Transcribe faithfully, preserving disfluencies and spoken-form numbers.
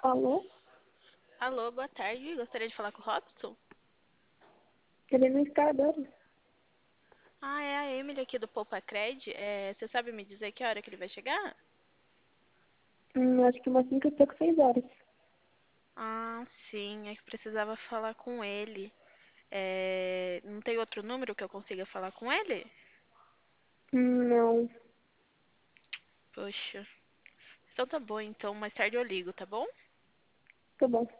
Alô? Alô, boa tarde. Gostaria de falar com o Robson? Ele não está agora. Ah, é a Emily aqui do Poupa Cred. É, você sabe me dizer que hora que ele vai chegar? Hum, acho que umas cinco e pouco, seis horas. Ah, sim, é que precisava falar com ele. É, não tem outro número que eu consiga falar com ele? Hum, não. Poxa. Então tá bom, então mais tarde eu ligo, tá bom? Tá bom.